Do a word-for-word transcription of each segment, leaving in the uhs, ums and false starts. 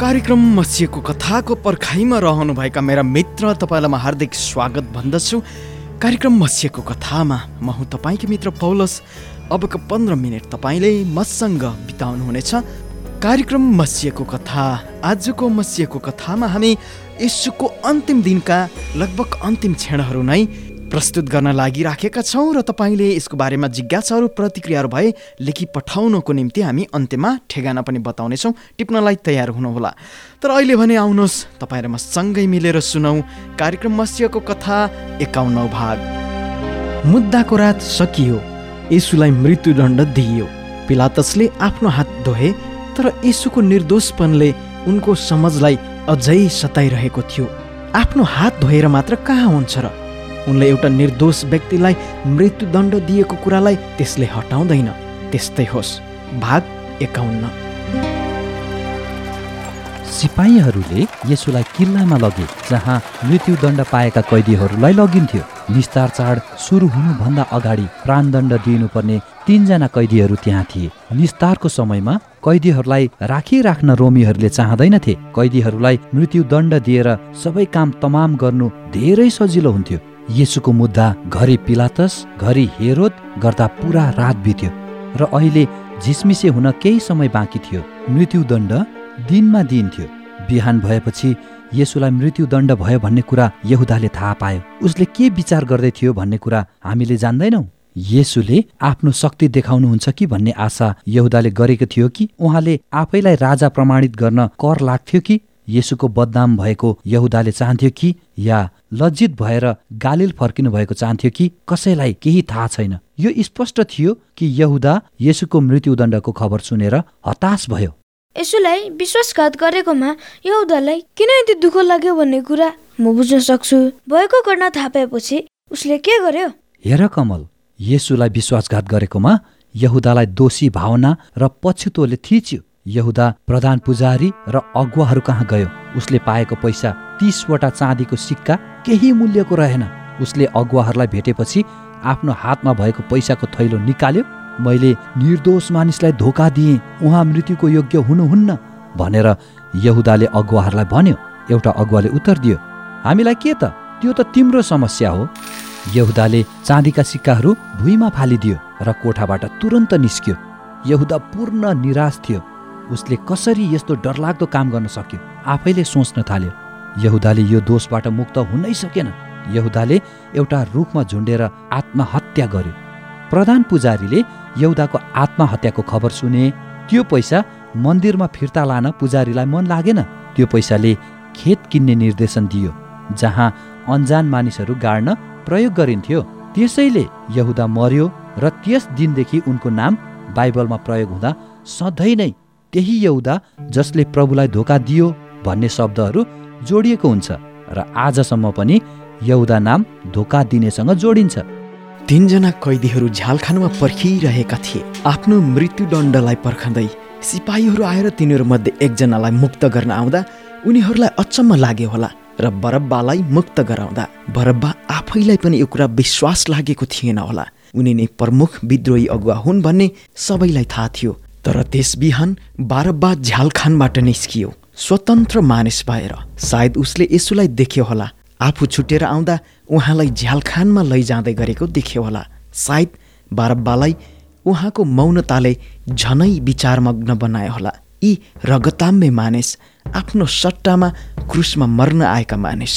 कार्यक्रम मसिएको कथाको पर्खाइमा रहनुभएका मेरा मित्र तपाईँलाई म हार्दिक स्वागत भन्दछु। कार्यक्रम मसिएको कथामा म हुँ तपाईँको मित्र पौलस। अबको पन्ध्र मिनट तपाईँले मसँग बिताउनुहुनेछ। कार्यक्रम मसिएको कथा। आजको मसिएको कथामा हामी यीशुको अन्तिम दिनका लगभग अन्तिम क्षणहरू नै प्रस्तुत गर्न लागिराखेका छौँ र तपाईँले यसको बारेमा जिज्ञासाहरू प्रतिक्रियाहरू भए लेखी पठाउनको निम्ति हामी अन्त्यमा ठेगाना पनि बताउनेछौँ। टिप्नलाई तयार हुनुहोला। तर अहिले भने आउनुहोस् तपाईँ र म सँगै मिलेर सुनौँ कार्यक्रम मसिएको कथा एकाउन्नौ भाग। मुद्दाको रात सकियो। यीशुलाई मृत्युदण्ड दिइयो। पिलातसले आफ्नो हात धोए, तर यीशुको निर्दोषपनले उनको समझलाई अझै सताइरहेको थियो। आफ्नो हात धोएर मात्र कहाँ हुन्छ र? उनले एउटा निर्दोष व्यक्तिलाई मृत्युदण्ड दिएको कुरालाई त्यसले हटाउँदैन। त्यस्तै होस्। भाग एकाउन्न। सिपाहीहरूले येशूलाई किल्लामा लगे, जहाँ मृत्युदण्ड पाएका कैदीहरूलाई लगिन्थ्यो। निस्तार चाड सुरु हुनुभन्दा अगाडि प्राणदण्ड दिनुपर्ने तीनजना कैदीहरू त्यहाँ थिए। निस्तारको समयमा कैदीहरूलाई राखिराख्न रोमीहरूले चाहँदैनथे। कैदीहरूलाई मृत्युदण्ड दिएर सबै काम तमाम गर्नु धेरै सजिलो हुन्थ्यो। येशूको मुद्दा घरि पिलातस घरि हेरोद गर्दा पुरा रात बित्यो र अहिले झिसमिसे हुन केही समय बाँकी थियो। मृत्युदण्ड दिनमा दिइन्थ्यो। बिहान भएपछि येशूलाई मृत्युदण्ड भयो भन्ने कुरा यहुदाले थाहा पायो। उसले के विचार गर्दै थियो भन्ने कुरा हामीले जान्दैनौँ। येशूले आफ्नो शक्ति देखाउनुहुन्छ कि भन्ने आशा यहुदाले गरेको थियो कि उहाँले आफैलाई राजा प्रमाणित गर्न कर लाग्थ्यो कि येशूको बदनाम भएको यहुदाले चाहन्थ्यो कि या लज्जित भएर गालिल फर्किनु भएको चाहन्थ्यो कि कसैलाई केही थाहा छैन। यो स्पष्ट थियो कि यहुदा येशूको मृत्युदण्डको खबर सुनेर हताश भयो। येशूलाई विश्वासघात गरेकोमा यहुदालाई किन यति दुःख लाग्यो भन्ने कुरा म बुझ्न सक्छु। भएको घटना थाहा पाएपछि उसले के गर्यो? हेर कमल, येशूलाई विश्वासघात गरेकोमा यहुदालाई दोषी भावना र पछुतोले थिच्यो। यहुदा प्रधान पुजारी र अगुवाहरू कहाँ गयो। उसले पाएको पैसा तीसवटा चाँदीको सिक्का केही मूल्यको रहेन। उसले अगुवाहरूलाई भेटेपछि आफ्नो हातमा भएको पैसाको थैलो निकाल्यो। मैले निर्दोष मानिसलाई धोका दिएँ, उहाँ मृत्युको योग्य हुनुहुन्न भनेर यहुदाले अगुवाहरूलाई भन्यो। एउटा अगुवाले उत्तर दियो, हामीलाई के त, त्यो त तिम्रो समस्या हो। यहुदाले चाँदीका सिक्काहरू भुइँमा फालिदियो र कोठाबाट तुरन्त निस्क्यो। यहुदा पूर्ण निराश थियो। उसले कसरी यस्तो डरलाग्दो काम गर्न सक्यो आफैले सोच्न थाल्यो। यहुदाले यो दोषबाट मुक्त हुनै सकेन। यहुदाले एउटा रुखमा झुन्डेर आत्महत्या गर्यो। प्रधान पुजारीले यहुदाको आत्महत्याको खबर सुने। त्यो पैसा मन्दिरमा फिर्ता लान पुजारीलाई मन लागेन। त्यो पैसाले खेत किन्ने निर्देशन दियो, जहाँ अन्जान मानिसहरू गाड्न प्रयोग गरिन्थ्यो। त्यसैले यहुदा मर्यो र त्यस दिनदेखि उनको नाम बाइबलमा प्रयोग हुँदा सधैँ नै त्यही यहुदा जसले प्रभुलाई धोका दियो भन्ने शब्दहरू जोडिएको हुन्छ र आजसम्म पनि यहुदा नाम धोका दिनेसँग जोडिन्छ। तीनजना कैदीहरू झ्यालखानामा पर्खिरहेका थिए, आफ्नो मृत्युदण्डलाई पर्खँदै। सिपाहीहरू आएर तिनीहरूमध्ये एकजनालाई मुक्त गर्न आउँदा उनीहरूलाई अचम्म लाग्यो होला र बरब्बालाई मुक्त गराउँदा बरब्बा आफैलाई पनि यो कुरा विश्वास लागेको थिएन होला। उनी नै प्रमुख विद्रोही अगुवा हुन् भन्ने सबैलाई थाहा थियो। तर त्यस बिहान बरब्बा झ्यालखानबाट निस्कियो, स्वतन्त्र मानिस भएर। सायद उसले येशूलाई देख्यो होला। आफू छुटेर आउँदा उहाँलाई झ्यालखानमा लैजाँदै गरेको देख्यो होला। सायद बरब्बालाई उहाँको मौनताले झनै विचारमग्न बनायो होला। यी रगताम्य मानिस, आफ्नो सट्टामा क्रुसमा मर्न आएका मानिस।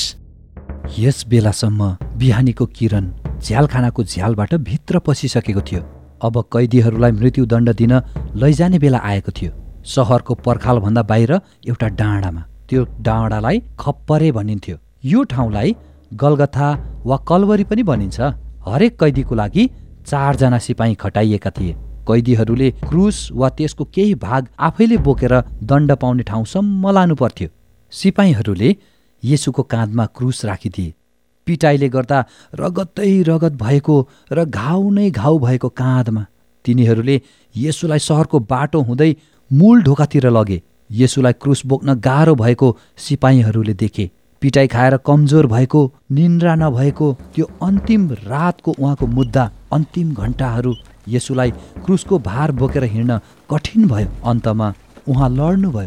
यस बेलासम्म बिहानीको किरण झ्यालखानाको झ्यालबाट भित्र पसिसकेको थियो। अब कैदीहरूलाई मृत्युदण्ड दिन लैजाने बेला आएको थियो। सहरको पर्खालभन्दा बाहिर एउटा डाँडामा। त्यो डाँडालाई खप्परे भनिन्थ्यो। यो ठाउँलाई गलगथा वा कलवरी पनि भनिन्छ। हरेक कैदीको लागि चारजना सिपाही खटाइएका थिए। कैदीहरूले क्रुस वा त्यसको केही भाग आफैले बोकेर दण्ड पाउने ठाउँसम्म लानु पर्थ्यो। सिपाहीहरूले येशूको काँधमा क्रुस राखिदिए। पिटाइले गर्दा रगतै रगत भएको र घाउ नै घाउ भएको काँधमा तिनीहरूले येशूलाई सहरको बाटो हुँदै मूल ढोकातिर लगे। येशूलाई क्रुस बोक्न गाह्रो भएको सिपाहीहरूले देखे। पिटाइ खाएर कमजोर भएको, निन्द्रा नभएको त्यो अन्तिम रातको उहाँको मुद्दा, अन्तिम घण्टाहरू येशूलाई क्रुसको भार बोकेर हिँड्न कठिन भयो। अन्तमा उहाँ लड्नुभयो।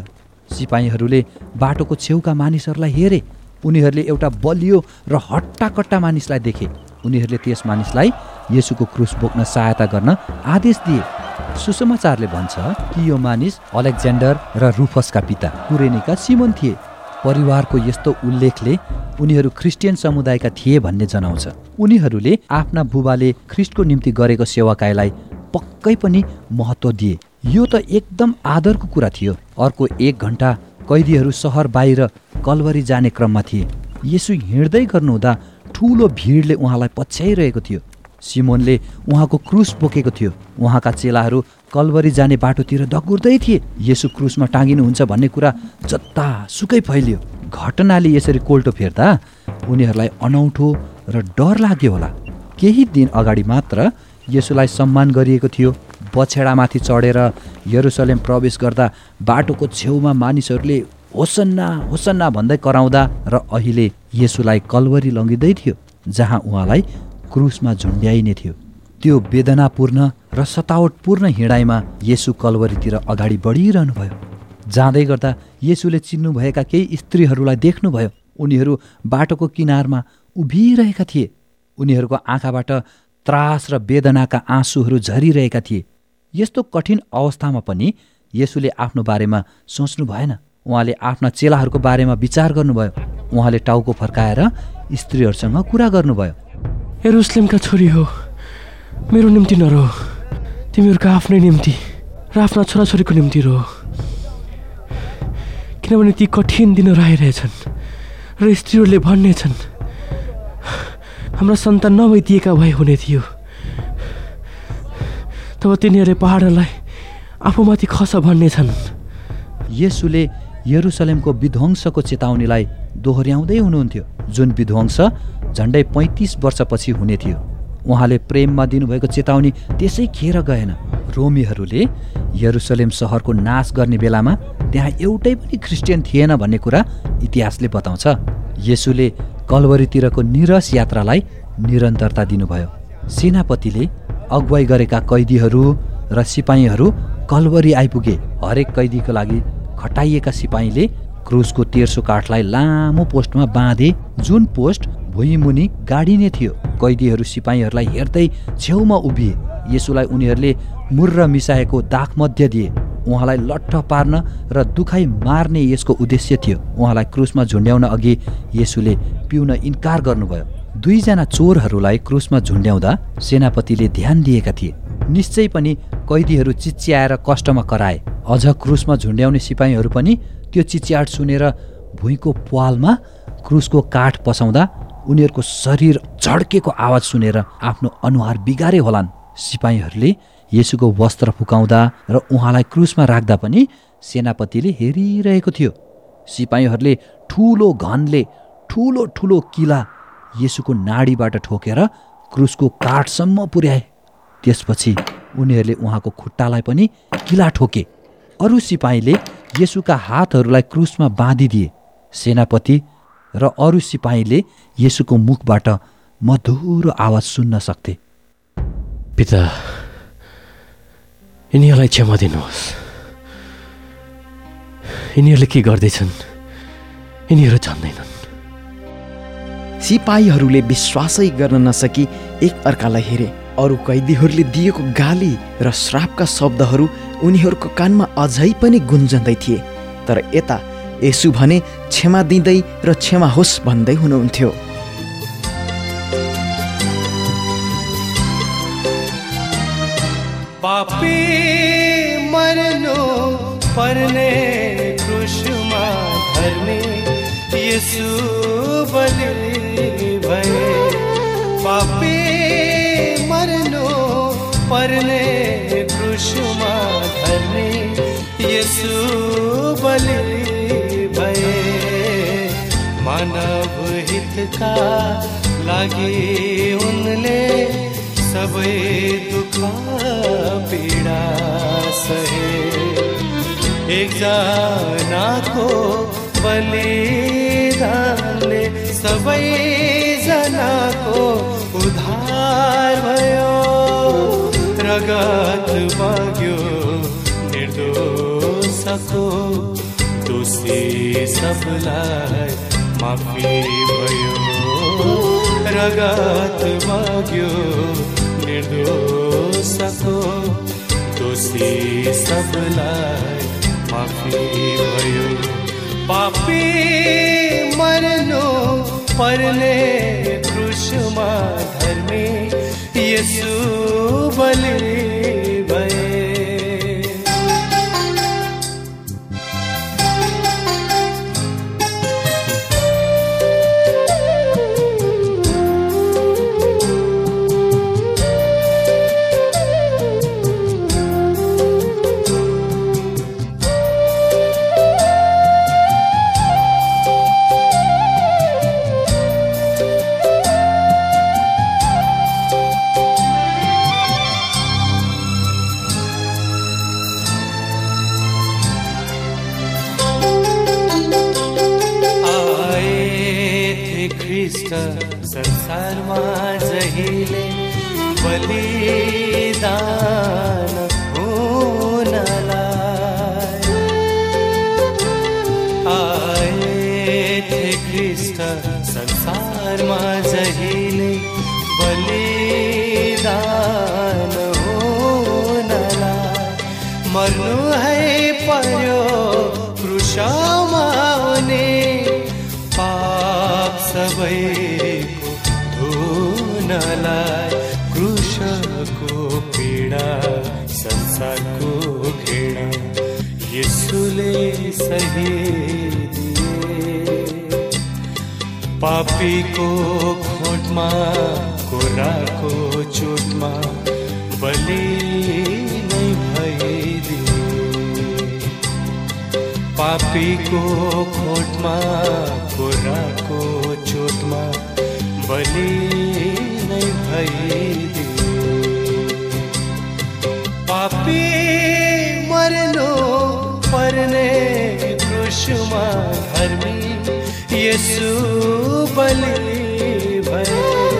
सिपाहीहरूले बाटोको छेउका मानिसहरूलाई हेरे। उनीहरूले एउटा बलियो र हट्टाकट्टा मानिसलाई देखे। उनीहरूले त्यस मानिसलाई येशूको क्रुस बोक्न सहायता गर्न आदेश दिए। सुसमाचारले भन्छ कि यो मानिस अलेक्जेन्डर र रुफसका पिता कुरेनीका सिमोन थिए। परिवारको यस्तो उल्लेखले उनीहरू क्रिस्चियन समुदायका थिए भन्ने जनाउँछ। उनीहरूले आफ्ना बुबाले ख्रिस्टको निम्ति गरेको सेवाकाईलाई पक्कै पनि महत्त्व दिए। यो त एकदम आदरको कुरा थियो। अर्को एक घन्टा कैदीहरू सहर बाहिर कलवरी जाने क्रममा थिए। येशू हिँड्दै गर्नुहुँदा ठुलो भिडले उहाँलाई पछ्याइरहेको थियो। सिमोनले उहाँको क्रुस बोकेको थियो। उहाँका चेलाहरू कलवरी जाने बाटोतिर दगुर्दै थिए। येशू क्रुसमा टाँगिनुहुन्छ भन्ने कुरा जतासुकै फैलियो। घटनाले यसरी कोल्टो फेर्दा उनीहरूलाई अनौठो र डर लाग्यो होला। केही दिन अगाडि मात्र येशूलाई सम्मान गरिएको थियो। बछेडामाथि चढेर यरुसलेम प्रवेश गर्दा बाटोको छेउमा मानिसहरूले होसन्ना होसन्ना भन्दै कराउँदा र अहिले येशूलाई कलवरी लगिँदै थियो, जहाँ उहाँलाई क्रुसमा झुन्ड्याइने थियो। त्यो वेदनापूर्ण र सतावटपूर्ण हिँडाइमा येशू कलवरीतिर अगाडि बढिरहनु भयो। जाँदै गर्दा येशूले चिन्नुभएका केही स्त्रीहरूलाई देख्नुभयो। उनीहरू बाटोको किनारमा उभिरहेका थिए। उनीहरूको आँखाबाट त्रास र वेदनाका आँसुहरू झरिरहेका थिए। यस्तो कठिन अवस्थामा पनि येशूले आफ्नो बारेमा सोच्नु भएन। उहाँले आफ्ना चेलाहरूको बारेमा विचार गर्नुभयो। उहाँले टाउको फर्काएर स्त्रीहरूसँग कुरा गर्नुभयो। यरुसलेमका छोरी हो, मेरो निम्ति नरो, तिमीहरूका आफ्नै निम्ति र आफ्ना छोराछोरीको निम्ति रो, किनभने ती कठिन दिनहरू आइरहेछन् र स्त्रीहरूले भन्नेछन् हाम्रा सन्तान नभइदिएका भए हुने थियो। तब तिनीहरूले पहाडलाई आफूमाथि खस भन्नेछन्। येशूले यरुसलेमको विध्वंसको चेतावनीलाई दोहोर्याउँदै हुनुहुन्थ्यो, जुन विध्वंस झन्डै पैँतिस वर्षपछि हुने थियो। उहाँले प्रेममा दिनुभएको चेतावनी त्यसै खेर गएन। रोमीहरूले यरुसलेम सहरको नाश गर्ने बेलामा त्यहाँ एउटै पनि क्रिस्चियन थिएन भन्ने कुरा इतिहासले बताउँछ। येशूले कलवरीतिरको निरस यात्रालाई निरन्तरता दिनुभयो। सेनापतिले अगुवाई गरेका कैदीहरू र सिपाहीहरू कलवरी आइपुगे। हरेक कैदीको लागि खटाइएका सिपाहीले क्रुसको तेर्सो काठलाई लामो पोस्टमा बाँधे, जुन पोस्ट भुइँमुनि गाडिने थियो। कैदीहरू सिपाहीहरूलाई हेर्दै छेउमा उभिए। येशूलाई उनीहरूले मुर्र मिसाएको दागमध्य दिए। उहाँलाई लट्ठ पार्न र दुखाइ मार्ने यसको उद्देश्य थियो। उहाँलाई क्रुसमा झुन्ड्याउन अघि येशूले पिउन इन्कार गर्नुभयो। दुईजना चोरहरूलाई क्रुसमा झुन्ड्याउँदा सेनापतिले ध्यान दिएका थिए। निश्चय पनि कैदीहरू चिच्याएर कष्टमा कराए। अझ क्रुसमा झुन्ड्याउने सिपाहीहरू पनि त्यो चिच्याट सुनेर भुइँको प्वालमा क्रुसको काठ पसाउँदा उनीहरूको शरीर झड्केको आवाज सुनेर आफ्नो अनुहार बिगारे होलान्। सिपाहीहरूले येशूको वस्त्र फुकाउँदा र उहाँलाई क्रुसमा राख्दा पनि सेनापतिले हेरिरहेको थियो। सिपाहीहरूले ठुलो घनले ठुलो ठुलो किला येशूको नाडीबाट ठोकेर क्रुसको काठसम्म पुर्याए। त्यसपछि उनीहरूले उहाँको खुट्टालाई पनि किला ठोके। अरू सिपाहीले येशूका हातहरूलाई क्रुसमा बाँधिदिए। सेनापति र अरू सिपाहीले येशूको मुखबाट मधुरो आवाज सुन्न सक्थे। पिता, यिनीहरूलाई क्षमा दिनुहोस्, यिनीहरूले के गर्दैछन् यिनीहरू जान्दैनन्। सिपाहीहरूले विश्वासै गर्न नसकी एक अर्कालाई हेरे। अरू कैदीहरूले दिएको गाली र श्रापका शब्दहरू उनीहरूको कानमा अझै पनि गुन्जँदै थिए। तर यता येशू भने क्षमा दिँदै र क्षमा होस् भन्दै हुनुहुन्थ्यो। पापी मर्नु पर्ने क्रुसमा धर्मी येशू बलि भए। पापी मर्नु पर्ने क्रुसमा धर्मी येशू बलि भए। मानव हितका लागि उनले सबै दुःख पीडा सहे। एकजनाको बलिदानले सबैजनाको उद्धार भयो। रगत बग्यो निर्दोषको दोषी सबलाई माफी भयो, रगत बग्यो निर्दोषको, दोषी सबलाई माफी भयो। पापी मर्नु पर्ने क्रुसमा धर्मी येशू बलि भए। संसारमा जहिले बलिदान हुनलाई आए थे ख्रीष्ट, संसारमा जहिले बलिदान हुनलाई, मर्नु है पर्यो क्रुसमा उनी, पाप सबैको धुनलाई, क्रुसको पीडा संसारको घृणा येशूले सहिदिए। पापीको खोटमा कोराको चोटमा बलि नै भइदिए। पापीको खोटमा कोराको चोटमा बलि नै भइदिए। पापी मर्नु पर्ने क्रुसमा धर्मी येशू बलि भए।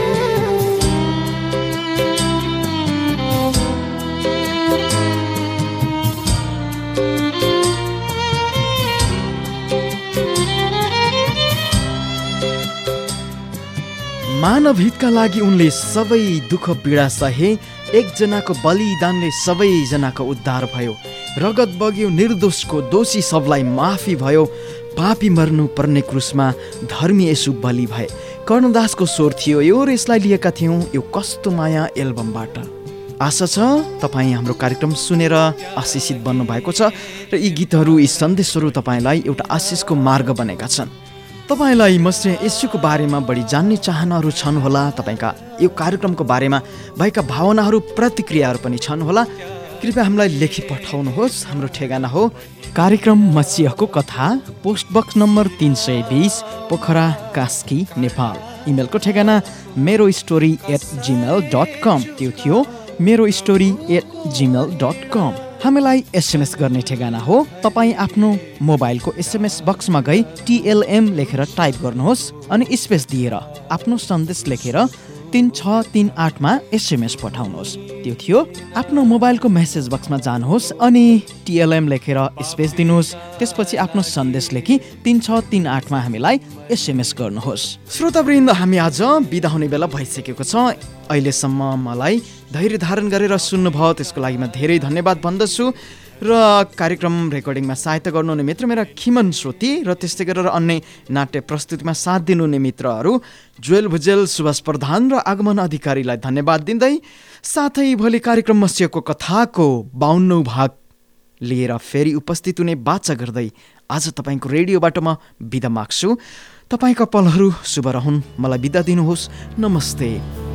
मानव हितका लागि उनले सबै दुःख पीडा सहे। एकजनाको बलिदानले सबैजनाको उद्धार भयो, रगत बग्यो निर्दोषको, दोषी सबलाई माफी भयो। पापी मर्नु पर्ने क्रुसमा धर्मी येशू बलि भए। कर्णदासको स्वर थियो यो र यसलाई लिएका थियौँ यो कस्तो माया एल्बमबाट। आशा छ तपाईँ हाम्रो कार्यक्रम सुनेर आशिषित बन्नुभएको छ र यी गीतहरू, यी सन्देशहरू तपाईँलाई एउटा आशिषको मार्ग बनेका छन्। तपाईँलाई मसिह येशूको बारेमा बढी जान्ने चाहनाहरू छन् होला, तपाईँका यो कार्यक्रमको बारेमा भएका भावनाहरू, प्रतिक्रियाहरू पनि छन् होला, कृपया हामीलाई लेखी पठाउनुहोस्। हाम्रो ठेगाना हो कार्यक्रम मसिहको कथा, पोस्ट बक्स नम्बर तीन सय बिस, पोखरा, कास्की, नेपाल। इमेलको ठेगाना मेरो story at Gmail dot com, त्यो थियो मेरो story at Gmail dot com. हामीलाई एसएमएस गर्ने ठेगाना हो तपाईँ आफ्नो मोबाइलको एसएमएस बक्समा गई टिएलएम लेखेर टाइप गर्नुहोस् अनि स्पेस दिएर आफ्नो सन्देश लेखेर तीन छ तीन आठमा एसएमएस पठाउनुहोस्। त्यो थियो आफ्नो मोबाइलको मेसेज बक्समा जानुहोस् अनि टिएलएम लेखेर स्पेस दिनुहोस्, त्यसपछि आफ्नो सन्देश लेखी तीन छ तीन आठमा हामीलाई एसएमएस गर्नुहोस्। श्रोतावृन्द, हामी आज बिदा हुने बेला भइसकेको छ। अहिलेसम्म मलाई धैर्य धारण गरेर सुन्नुभयो त्यसको लागि म धेरै धन्यवाद भन्दछु र कार्यक्रम रेकर्डिङमा सहायता गर्नुहुने मित्र मेरा खिमन श्रोती र त्यस्तै गरेर अन्य नाट्य प्रस्तुतिमा साथ दिनुहुने मित्रहरू जुएल भुजेल, सुभाष प्रधान र आगमन अधिकारीलाई धन्यवाद दिँदै साथै भोलि कार्यक्रम मसिहको कथाको बाउन्नौ भाग लिएर फेरि उपस्थित हुने बाचा गर्दै आज तपाईँको रेडियोबाट म बिदा माग्छु। तपाईँका पलहरू शुभ रहन्। मलाई बिदा दिनुहोस्। नमस्ते।